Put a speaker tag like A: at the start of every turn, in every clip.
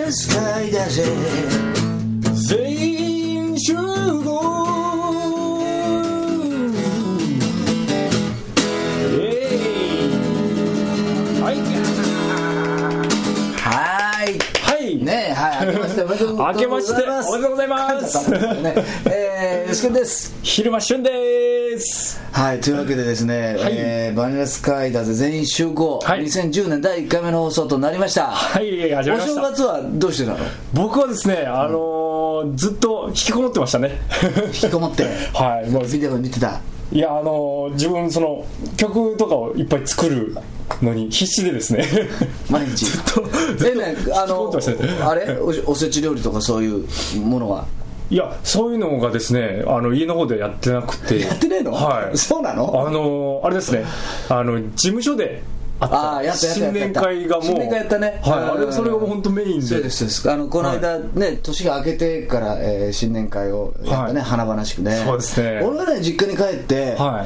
A: ルスカイだぜ
B: 全員集合
A: ね、はい、明けましておめでとうございます。
B: 明けましておめでとうございます。
A: よしくんです。
B: 昼間旬です。
A: はい、というわけでですね、
B: はい、
A: バニラスカイダーズ全員集合、はい、2010年第1回目の放送となりました。
B: はい、始まりました。
A: お正月はどうしてたの？
B: 僕はですね、ずっと引きこもってましたね。
A: 引きこもって
B: はい、もう
A: ビデオ見てた。
B: いや、自分その曲とかをいっぱい作るのに必死でですね、
A: 毎日
B: ずっと
A: ね、あれおせち料理とかそういうものは、
B: いや、そういうのがですね、家の方でやってなくて。
A: やってないの？
B: はい、
A: そうなの？
B: あれですね、事務所であった新年会がもう、
A: 新年会やったね、
B: はい、それがもう本当メインで。
A: そうです。この間ね、はい、年が明けてから、新年会をやったね、はい、華々しくね。
B: そうですね。
A: 俺はね、実家に帰って、はい、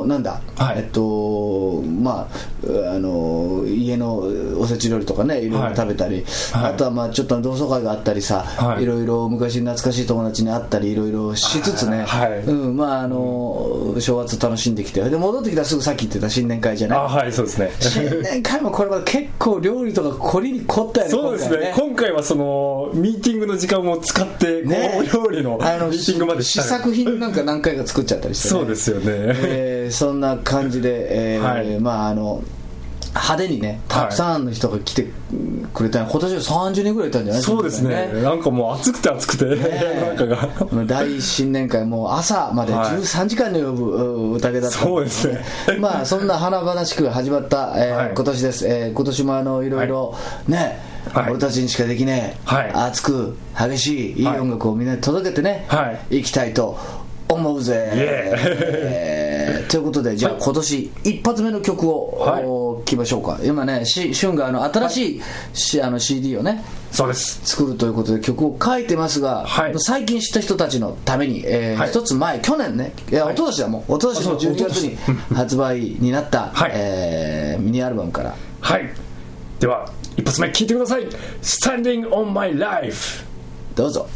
A: なんだ、はい、まあ家のおせち料理とかね、いろいろ食べたり、はい、あとはまあちょっと同窓会があったりさ、はい、いろいろ昔懐かしい友達に会ったりいろいろしつつね、はい、まあ正月楽しんできて、で戻ってきたらすぐさっき言ってた新年会じゃない。
B: はい、そうですね。
A: 新年会もこれは結構料理とか凝りに凝ったよね。
B: そうですね。今回はそのミーティングの時間を使ってね、料理のミーティングまでした、
A: 試作品なんか何回か作っちゃったりして、ね、
B: そうですよね。
A: そんな感じで、はい、まあ派手にね、たくさんの人が来てくれた、はい、今年は30人ぐらいいたんじゃない？
B: そうですね。なんかもう暑くて暑くて、なんかが
A: 大新年会もう朝まで13時間に及ぶ宴だった、ね、
B: そうですね。
A: まあそんな華々しく始まった、はい、今年です。今年もいろいろね、はい、俺たちにしかできねえ、はい、熱く激しいいい音楽をみんなに届けてね、はい、いきたいと思うぜ、ということで、じゃあ今年一発目の曲を聴きましょうか。今ね、旬が新しい、CD をね、
B: そうです、
A: 作るということで曲を書いてますが、はい、最近知った人たちのために、はい、一つ前、去年ね、一昨年だもん、一昨年の12月に発売になった、はい、ミニアルバムから、
B: はい、では一発目聴いてください。 Standing on my life、
A: どうぞ。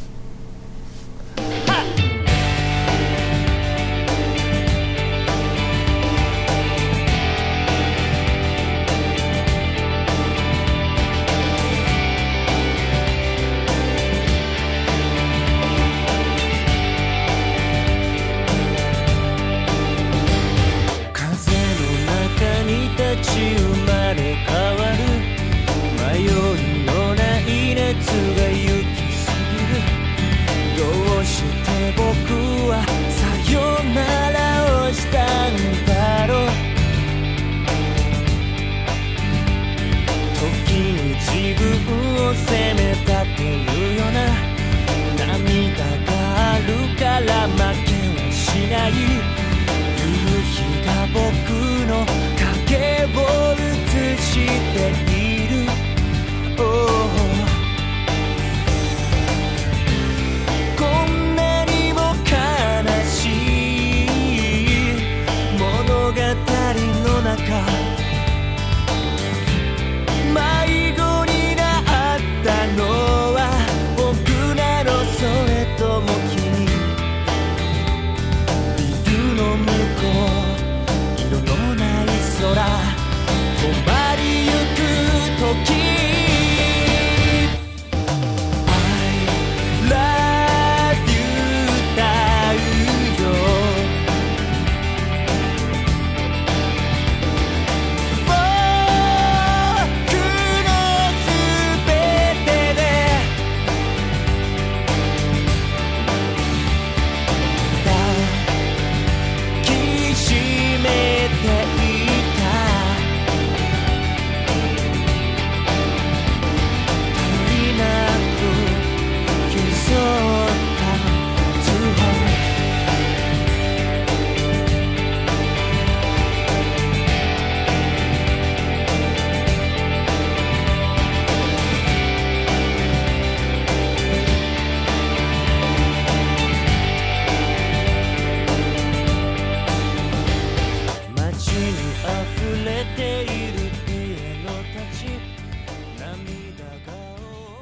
C: 溢れているピエロたち、涙が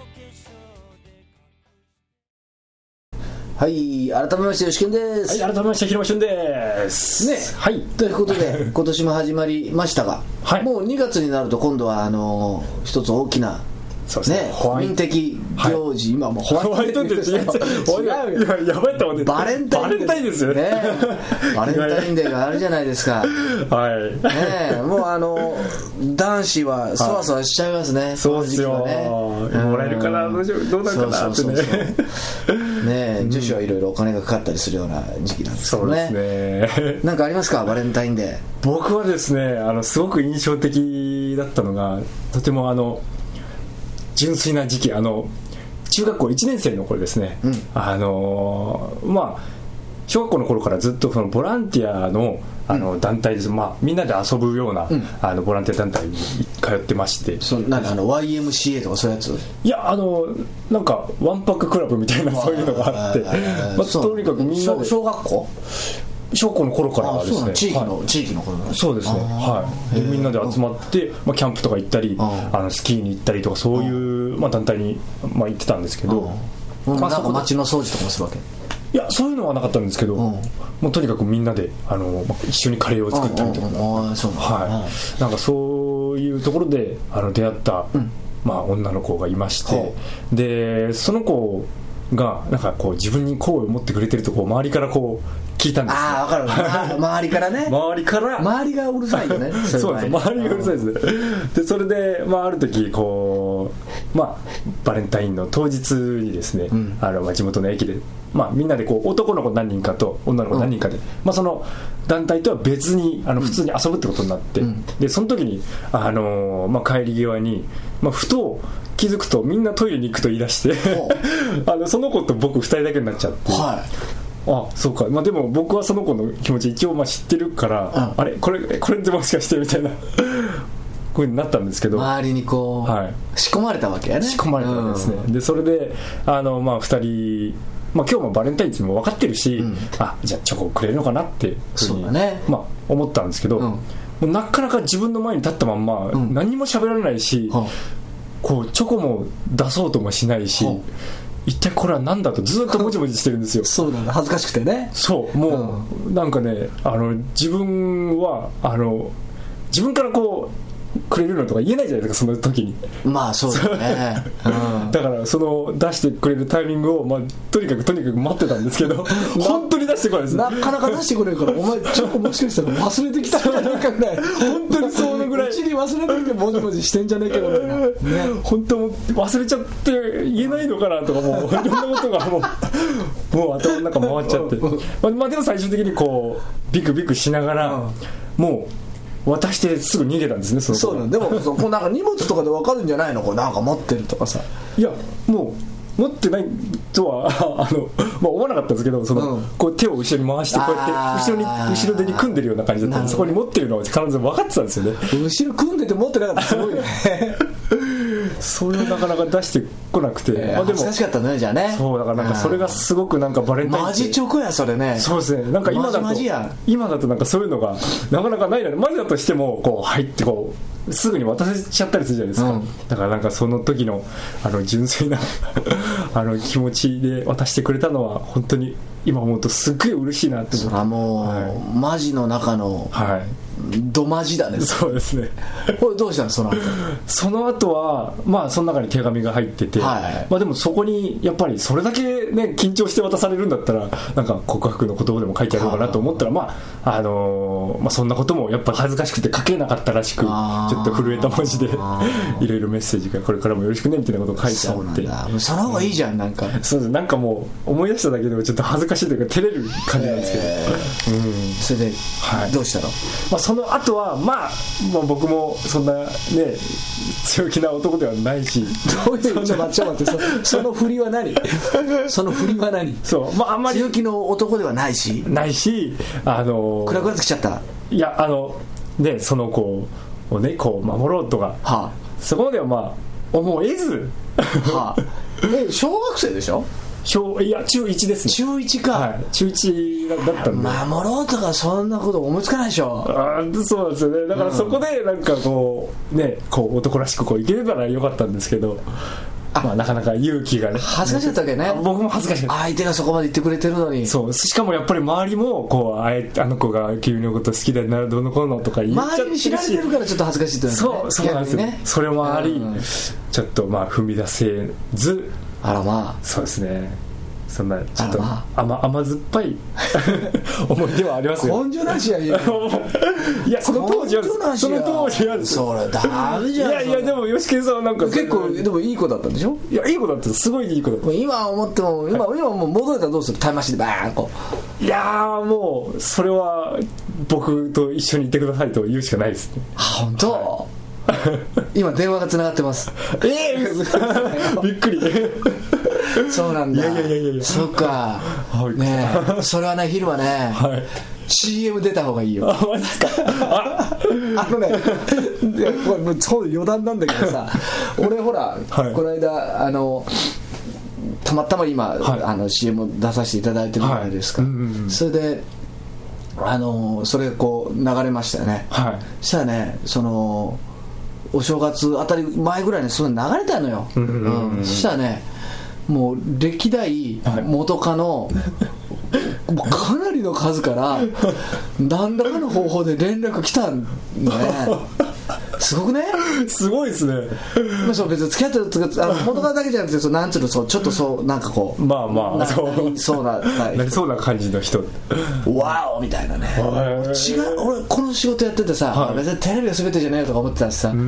A: はい、改めましてよしけんです。
B: はい、改めましてひろましゅんです
A: ね。
B: はい、
A: ということで今年も始まりましたが、はい、もう2月になると今度は一つ大きな
B: そうですね、
A: 国民的行事、今もう
B: ホワイトデーって違うよ、やばいと思って
A: バレンタイン
B: ですよね。
A: バレンタインデーがあるじゃないですか。
B: はい
A: ね、もう男子はそわそわしちゃいますね。
B: そうですよ、もらえるかな、どうなるかなって
A: ね。女子はいろいろお金がかかったりするような時期なんですけどね。
B: そうですね。
A: なんかありますか、バレンタインデー。
B: 僕はですね、すごく印象的だったのが、とても純粋な時期、中学校1年生の頃ですね、まあ小学校の頃からずっとそのボランティアの団体です、まあ、みんなで遊ぶような、ボランティア団体に通ってまして。
A: YMCA とかそういうやつ？
B: いや、なんかワンパッククラブみたいなそういうのがあって、とにかくみんなで
A: 小学校
B: の頃からですね、
A: 地域の頃、
B: そうですね、はい、でみんなで集まって、キャンプとか行ったり、スキーに行ったりとか、そういう、団体に、行ってたんですけど、
A: なんか街の掃除とかもするわけ？
B: いや、そういうのはなかったんですけど、もうとにかくみんなで一緒にカレーを作ったりとか、なんかそういうところで出会った、女の子がいまして、でその子がなんかこう自分に好意を持ってくれてるとこう周りからこう聞いたんですよ。
A: ああ、分かる。周りからね。周りがうるさいよね。
B: そうです、周りがうるさいですね。でそれで、ある時こう、バレンタインの当日にですね、地元の駅で、みんなでこう男の子何人かと女の子何人かで、その団体とは別に普通に遊ぶってことになって、でその時に、帰り際に、ふと気づくとみんなトイレに行くと言い出してその子と僕2人だけになっちゃって、あ、そうか、でも僕はその子の気持ち一応知ってるから、あれこれってもしかしてみたいなこういうになったんですけど、
A: 周りにこう、仕込まれたわけやね。
B: 仕込まれたわけですね。でそれで2人、今日もバレンタインっても分かってるし、じゃあチョコくれるのかなって
A: そうだね、
B: 思ったんですけど、もうなかなか自分の前に立ったまんま、何も喋られないし、こうチョコも出そうともしないし、一体これは何だとずっともじもじしてるんですよ。
A: そうなんだ、恥ずかしくてね。
B: そうもう、なんかね、自分は自分からこうくれるのとか言えないじゃないですか、その時に。
A: そうだね、
B: だからその出してくれるタイミングを、とにかく待ってたんですけど本当に出してこないです。
A: なかなか出してくれるからお前チョコもしかしたら忘れてきたんじゃないかぐらい
B: 本当にそのぐらい、
A: うちに忘れてきてもじもじしてんじゃねえけどね、
B: 本当もう忘れちゃって言えないのかなとか、もういろんなことがもう頭の中回っちゃってでも最終的にこうビクビクしながら、もう渡してすぐ逃げたんですね、その子。
A: そうなんでもこうなんか荷物とかで分かるんじゃないの、こうなんか持ってるとかさ。
B: いや、もう持ってないとは思わなかったんですけど、こう手を後ろに回してこうやって後ろ手に組んでるような感じだったんで、そこに持ってるのは必ず分かってたんですよね。
A: 後ろ組んでて持ってなかったらすごいね
B: それをなかなか出してこなくて、
A: でも恥ずかしかったね、じゃあね。
B: そうだからなんかそれがすごくなんかバレンタイン
A: マジチョコやそれね。
B: そうですね、なんか今だとなんかそういうのがなかなかないので、マジだとしてもこう入ってこうすぐに渡せちゃったりするじゃないですか、だからなんかその時の純粋な気持ちで渡してくれたのは本当に今思うとすっごい嬉しいなって。
A: それはもう、マジの中のドマジだね。
B: そうですね。
A: これどうしたの
B: その後はその中に手紙が入ってて、でもそこにやっぱりそれだけね緊張して渡されるんだったらなんか告白の言葉でも書いてあるのかなと思ったら、そんなこともやっぱ恥ずかしくて書けなかったらしく、ちょっと震えた文字でいろいろメッセージがこれからもよろしくねみたいなことが書いてあって。
A: そうなんだ、その方がいいじゃん。なんか
B: そうです、なんかもう思い出しただけでもちょっと恥ずかしいというか照れる感じなんですけど、
A: それでどうしたの？
B: その後は僕もそんなね強気な男ではないし。
A: どういうちょっと待ってその振りは何そうあんまり強気の男ではないし暗くなってきちゃった。
B: いやね、その子をねこう守ろうとか、そこまでは思えず
A: 小学生でしょ？
B: いや中1ですね。
A: 中1か、
B: 中1だったんで
A: 守ろうとかそんなこと思いつかないでしょ。
B: そうなんですよね。だからそこでなんかこうねこう男らしくこういけれたらよかったんですけど、 まあ、なかなか勇気がね
A: 恥ずかしかったわけね。
B: 僕も恥ずかしかった。
A: 相手がそこまで言ってくれてるのに。
B: そう、しかもやっぱり周りもこうあの子が君のこと好きだなどうのこうのとか言っちゃってるし、
A: 周りに知られてるからちょっと恥ずかしいって
B: いうのね。そうなんですよね。それもあり、ちょっとまあ踏み出せず、
A: あらまあ、
B: そうですね。そんなちょっと甘酸っぱい思い出はありますよ。
A: 根性なしやいや
B: その当時は
A: それダメじゃん。
B: いやでも吉健さんはなんか
A: 結構でもいい子だったんでしょ。
B: いやいい子だった、すごいいい子だった。
A: 今思っても今もう戻れたらどうする、タイムマシンでバーンこ
B: う。いやもうそれは僕と一緒にいてくださいと言うしかないですね。
A: 本当、はい、今電話がつながってます。
B: びっくり。
A: そうなんだ。
B: いや
A: そっか、ねえ、それはね、昼はね、はい、CM 出た方がいいよ。
B: マジですか。
A: これそう余談なんだけどさ、俺ほら、はい、この間たまたま今、はい、CM 出させていただいてるじゃないですか、はい、それでそれがこう流れましたよね、はい、そしたらね、お正月あたり前ぐらいにそれ流れたのよ、そしたらね、もう歴代元カノ、かなりの数から何らかの方法で連絡来たんだね。すごくね。
B: すごいですね。
A: そう別に付き合ってる元カノだけじゃなくて、なんつうの、ちょっとそうなんかこう、
B: まあまあ
A: そうな
B: そうな感じの人、
A: ワオみたいなね。違う、俺この仕事やっててさ、はい、別にテレビが全てじゃねえよとか思ってたしさ、そ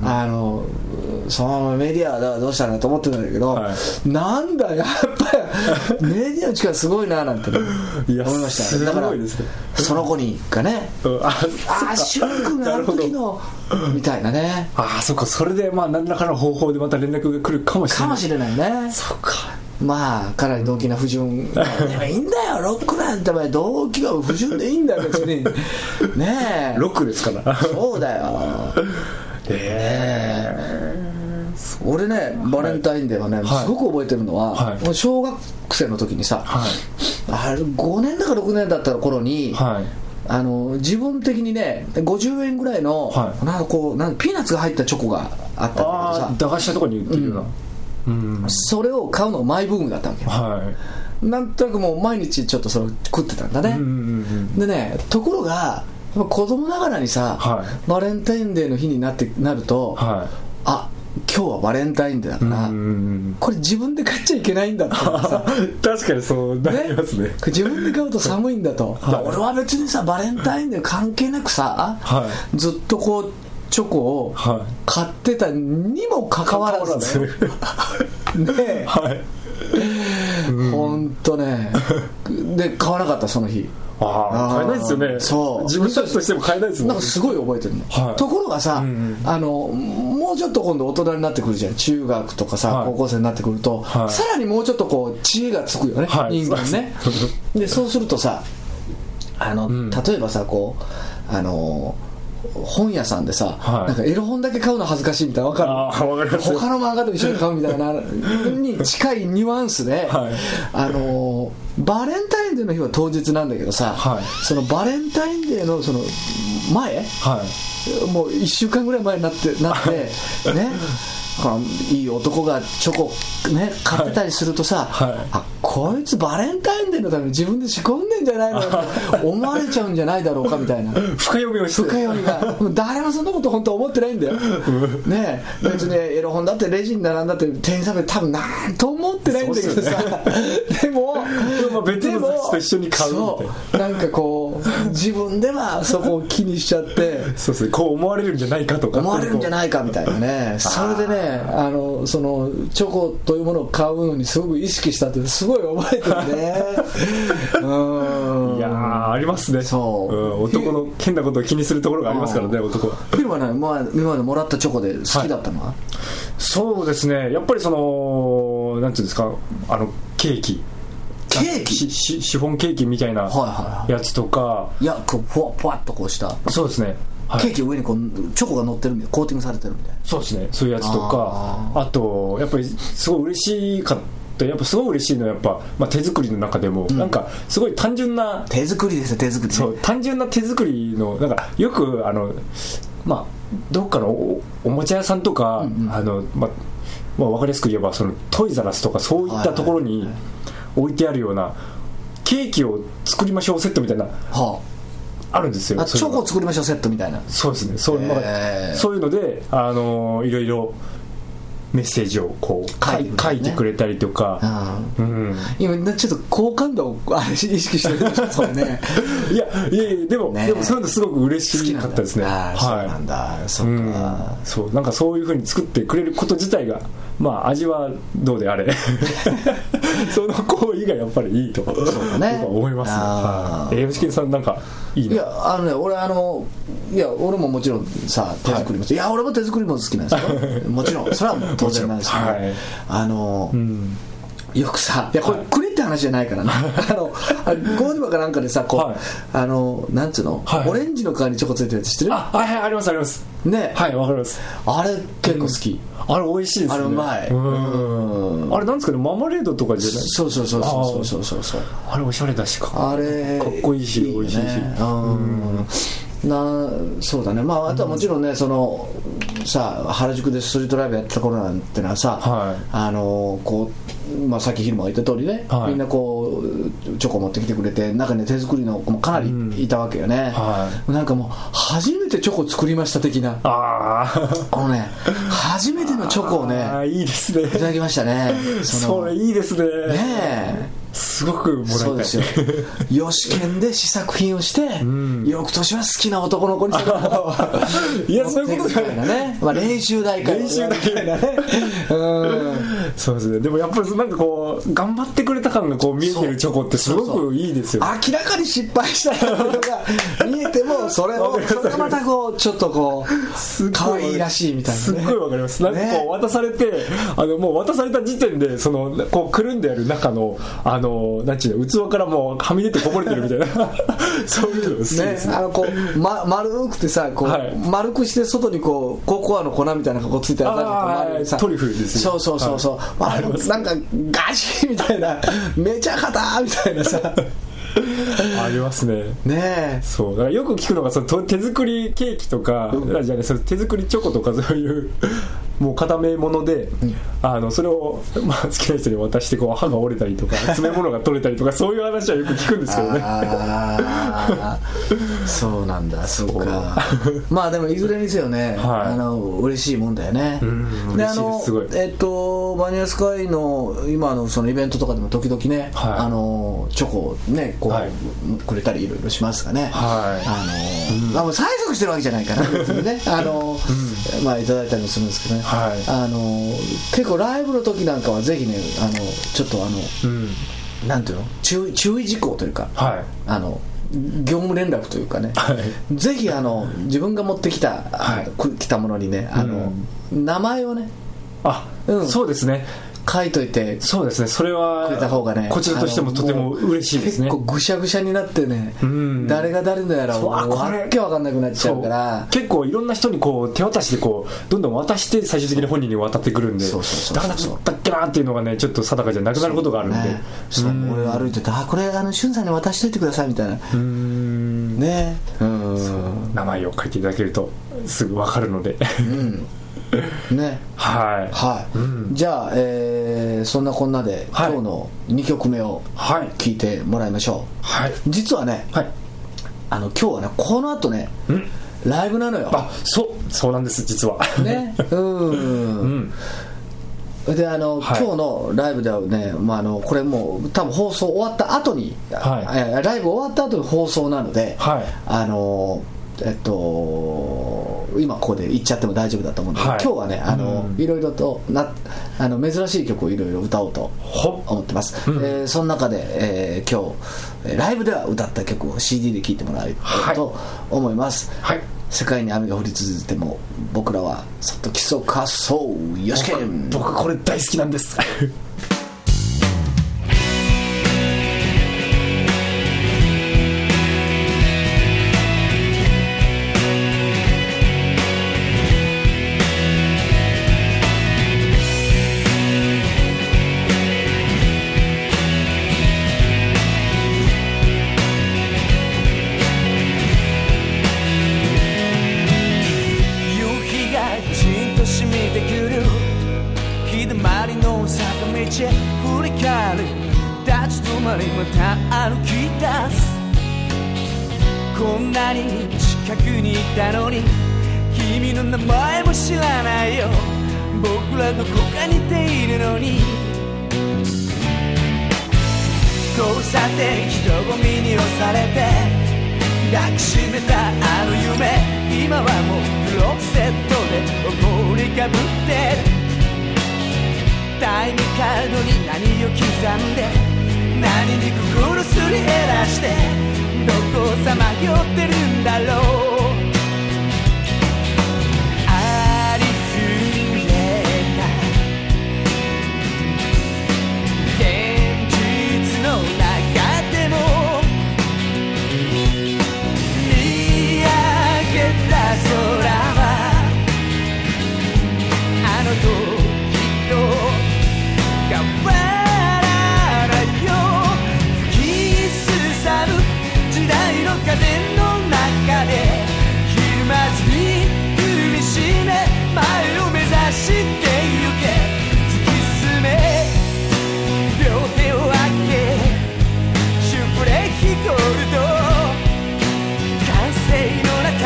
A: のメディアはどうしたのと思ってたんだけど、はい、なんだやっぱりメディアの力すごいななんて、ね、思いました。だからその子にがね、シュン君があの時のみたいなね。
B: そっか、それでまあ何らかの方法でまた連絡が来るかもしれない
A: ね。
B: そっか、
A: まあかなり動機な不純でもいいんだよ、ロックなんて動機が不純でいいんだよ別にねえ、
B: ロックですから
A: そうだよ。俺ね、バレンタインデーはね、はい、すごく覚えてるのは、はい、小学生の時にさ、はい、5年だか6年だった頃に、はい、自分的にね50円ぐらいの、はい、なんかピーナッツが入ったチョコがあったんだけどさ、
B: 駄菓子屋とかに売ってるような、
A: それを買うのがマイブームだったわけよ、はい、なんとなくもう毎日ちょっとそれを食ってたんだね、でね、ところが子供ながらにさ、はい、バレンタインデーの日になると、はい、今日はバレンタインデーだから、これ自分で買っちゃいけないんだってさ
B: 確かにそうなりますね。
A: 自分で買うと寒いんだと、はい、俺は別にさバレンタインデー関係なくさ、はい、ずっとこうチョコを買ってたにもかかわらずねね、はい、ほんとねで買わなかったその日。
B: 買えないですよね。そう、自分たちとしても買えないですもんね。
A: なんかすごい覚えてるの、はい、ところがさ、もうちょっと今度大人になってくるじゃん、中学とかさ、はい、高校生になってくると、はい、さらにもうちょっとこう知恵がつくよね、はい、人間ねでそうするとさ、例えばさこう本屋さんでさ、はい、なんかエロ本だけ買うの恥ずかしいみたいな、分かる？分かります。他の漫画と一緒に買うみたいなに近いニュアンスで、はい、バレンタインデーの日は当日なんだけどさ、はい、そのバレンタインデーのその前、はい、もう1週間ぐらい前になってねいい男がチョコね買ってたりするとさ、はい、こいつバレンタインデーのために自分で仕込んでんじゃないのって思われちゃうんじゃないだろうかみたいな
B: 深読みをして、
A: 深読みが誰もそんなこと本当は思ってないんだよねえ、別にエロ本だってレジに並んだって店員さんで多分なんと思ってないんだけどさ、でも
B: 別の雑誌と一緒に買うみたいな、
A: なんかこう自分ではそこを気にしちゃって
B: そうですね、こう思われるんじゃないかとか
A: 思われるんじゃないかみたいなねそれでねそのチョコというものを買うのにすごく意識したってすごい覚えてるね
B: いやありますね。そう、男の変なことを気にするところがありますからね、男は。
A: ヒルはね、今までもらったチョコで好きだったのは、はい、
B: そうですね、やっぱりそのなんていうんですか、ケーキシフォンケーキみたいなやつとか、はいはい、いやこうふわっとこうしたそうですね、
A: はい、ケーキ上にこうチョコが乗ってるみたいな、コーティングされてるみたいな、
B: そうですね、そういうやつとか、あとやっぱりすごい嬉しかった、やっぱすごい嬉しいのはやっぱ、手作りの中でも、なんかすごい単純な
A: 手作りですね、手作り、ね、
B: そう単純な手作りのなんかよくどっかの おもちゃ屋さんとか、 まあ、分かりやすく言えばそのトイザラスとかそういったところに置いてあるようなケーキを作りましょうセットみたいな、あるんですよ。
A: チョコを作りましょうセットみたいな。
B: そうですね、そういうのでいろいろメッセージをこう書いてくれたりとか、
A: 今ちょっと好感度を意識してるんですもんね。
B: いやでもそういうのすごく嬉しかったですね。
A: そうなんだ、そうか、
B: そうなんかそういう風に作ってくれること自体がまあ味はどうであれその行為がやっぱりいいと僕は思いますね。吉木さんなんかいいね。
A: いや俺ももちろんさ手作りも、いや俺も手作りも好きなんですよもちろんそれはもう当然なんですけど、よくさ、いやこれくれって話じゃないからねゴーディバかなんかでさこう、なんつうの、オレンジの皮にチョコついてるやつ知ってる？
B: ありますあります
A: ね。
B: はいわかります。
A: あれ結構好き。
B: あれ美味しいですね。
A: あれうまい。
B: あれなんですかね、ママレードとかじゃない？
A: そう
B: あれおしゃれだし
A: あれ
B: かっこいいし美味しいし。
A: そうだね。まああとはもちろんね、そのさ原宿でストリートライブやってた頃なんてのはさ、こうまあさっき昼間言った通りね、みんなこうチョコ持ってきてくれて、中に手作りの子もかなりいたわけよね。なんかもう初めてチョコ作りました的な、初めてのチョコをね、
B: いいですね、
A: いただきましたね。
B: それいいですね。
A: ねえ、
B: すごくもらいたい。
A: そうですよ。吉健で試作品をして、翌年は好きな男の子にして
B: いやそういうことじゃない
A: ね。まあ練習台から
B: 練習台からね。そうですね。でもやっぱりなんかこう頑張ってくれた感がこう見えてるチョコってすごくいいですよ。
A: 明らかに失敗したのが見えてもそれがまたこうちょっとこう可愛いらしいみたいな、ね。
B: すっごいわかります。なんかこう渡されてもう渡された時点でそのこうくるんである中のなんちゅうの器からもうはみ出てこぼれてるみたいなそういうの好きですね。
A: こう、丸くてさこう、丸くして外にこうココアの粉みたいなのがこうついてある
B: トリュフです
A: ね。そうなんかガシッみたいなめちゃ硬みたいなさ
B: ありますね。
A: ねえ。
B: そうだからよく聞くのがその手作りケーキとか、じゃあね、その手作りチョコとかそういうもう固め物で、それを、まあ、好きな人に渡してこう歯が折れたりとか詰め物が取れたりとかそういう話はよく聞くんですけどね。
A: そうなんだ。そうか。まあでもいずれにせよね、嬉しいもんだよね。
B: 嬉しいです。すごい。
A: バニラスカイの今のそのイベントとかでも時々ね、チョコをねこう、くれたりいろいろしますがね。催促してるわけじゃないかな別にね。まあいただいたりもするんですけどね。結構ライブの時なんかはぜひねちょっとなんていうの注意事項というか、業務連絡というかね、ぜひ自分が持ってきたものにね名前をね、
B: そうですね、
A: 書いといて、
B: そうですね、それは
A: くれた方がね、
B: こちらとしてもとても嬉しいですね。
A: 結構ぐしゃぐしゃになってね、誰が誰のやらわけわかんなくなっちゃうから、
B: 結構いろんな人にこう手渡しでこうどんどん渡して最終的に本人に渡ってくるんで、だからだったっけなっていうのがねちょっと定かじゃなくなることがあるんで、
A: 俺歩いててこれしゅんさんに渡しといてくださいみたいなね、
B: 名前を書いていただけるとすぐわかるので。
A: ね、じゃあ、そんなこんなで、今日の2曲目を聴いてもらいましょう。実はね、今日はねこの後ね、ライブなのよ。
B: そうなんです、実は
A: ね。で今日のライブではね、これもう多分放送終わった後に、ライブ終わった後に放送なので、今ここで言っちゃっても大丈夫だと思うんで、今日はねいろいろと珍しい曲をいろいろ歌おうと思ってます。その中で、今日ライブでは歌った曲を CD で聴いてもらいたいと思います。世界に雨が降り続いても僕らはそっと基礎滑走よしけん。
B: 僕これ大好きなんです
C: 夕日がじんと染みてくる日へ振り返る立ち止まりまた歩き出すこんなに近くにいたのに君の名前も知らないよ僕らどこか似ているのに交差点人混みに押されて抱きしめたあの夢今はもうクローゼットで怒りかぶってるタイムカードに何を刻んで何に心すり減らしてどこをさまよってるんだろうありふれた現実の中でも見上げた空はあの時と変わらないよ吹きすさぶ時代の風の中でひるまずに踏みしめ前を目指してゆけ突き進め両手を上げシュプレヒコールド歓声の中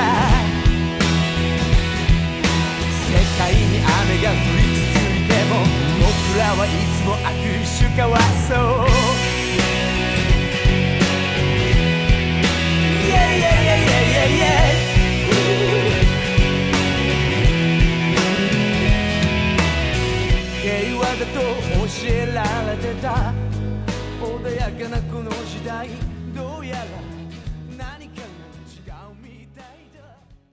C: 世界に雨が降り続いても僕らはいつも握手交わそう平和だと教えられてた穏やかなこの時代どうやら何かが違うみたいだ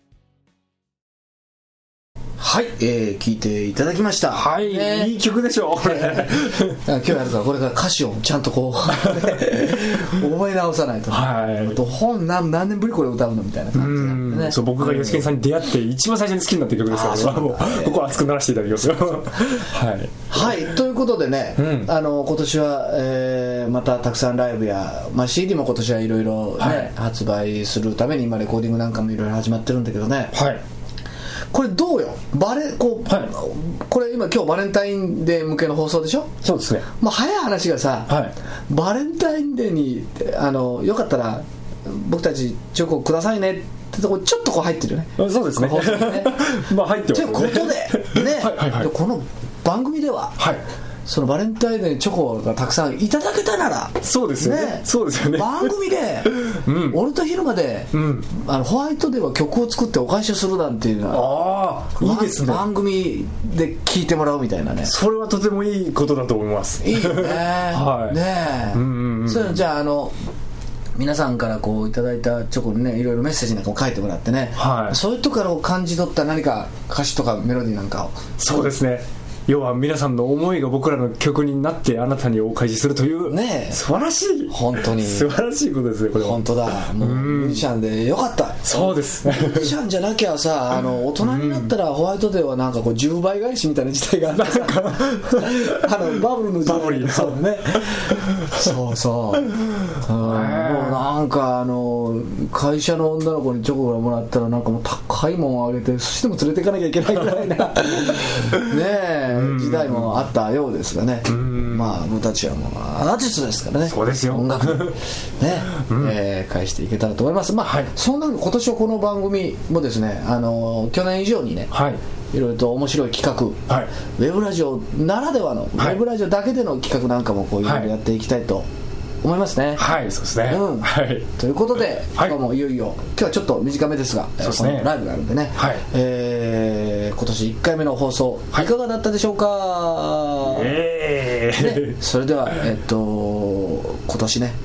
A: はい、聞いていただきました。
B: はい、いい曲でしょこれ
A: 今日やるからこれから歌詞をちゃんとこう覚え直さないと、本何年ぶりこれ歌うのみたいな感じなんでね。
B: そう僕が吉健さんに出会って一番最初に好きになった曲ですからもうここは熱くならせていただきますよ
A: はい、ということでね、今年は、またたくさんライブや、CD も今年はいろいろ発売するために今レコーディングなんかもいろいろ始まってるんだけどね、これどうよこれ今日バレンタインデー向けの放送でしょ。
B: そうですね。
A: 早い話がさ、バレンタインデーによかったら僕たちチョコくださいねってとこちょっとこう入ってるよね。
B: そうですね。
A: 放送ね
B: 入ってますね。
A: ということでねこの番組では、そのバレンタインデーにチョコがたくさんいただけたなら
B: そうですよね。そうですよね。
A: 番組で俺と昼までホワイトデーは曲を作ってお返しをするなんていうのはいいですね。番組で聴いてもらうみたいなね。
B: それはとてもいいことだと思います。
A: いいよね。ねえ。それじゃあ皆さんからこういただいたチョコにねいろいろメッセージなんかも書いてもらってね、そういうところを感じ取った何か歌詞とかメロディーなんかを。
B: そうですね。要は皆さんの思いが僕らの曲になってあなたにお返しするというね、素晴らしい
A: 本当に
B: 素晴らしいことですね。これは
A: 本当だ。もうミュージシャンでよかった。
B: そうです。
A: ミュージシャンじゃなきゃさ大人になったらホワイトデーはなんかこう10倍返しみたいな時代があってさバブルの時代
B: バブリー
A: そうねそうもうなんか会社の女の子にチョコがもらったらなんかもう高いもんをあげて寿司でも連れていかなきゃいけないぐらいなねえ時代もあったようですがね。僕たちはもうアーティストですからね。
B: そうですよ。
A: 音楽ね返していけたらと思います。そんな今年はこの番組もですね去年以上にねいろいろと面白い企画、ウェブラジオならではの、ウェブラジオだけでの企画なんかもこういろいろやっていきたいと思いますね。
B: そうですね。
A: ということで今日もいよいよ今日はちょっと短めですがライブがあるんでね、今年1回目の放送いかがだったでしょうか。それでは今年ね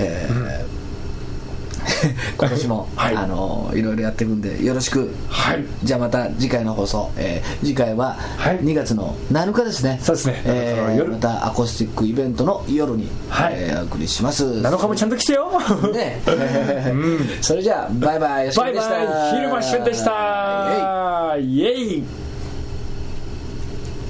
A: 今年もいろいろやっていくんでよろしく。じゃあまた次回の放送次回は2月の7日ですね。
B: そうですね。
A: またアコースティックイベントの夜にお送りします。
B: 7日もちゃんと来てよ
A: ねそれじゃあバイバイ。
B: バイバイ。昼間しゅんでした。イエイ。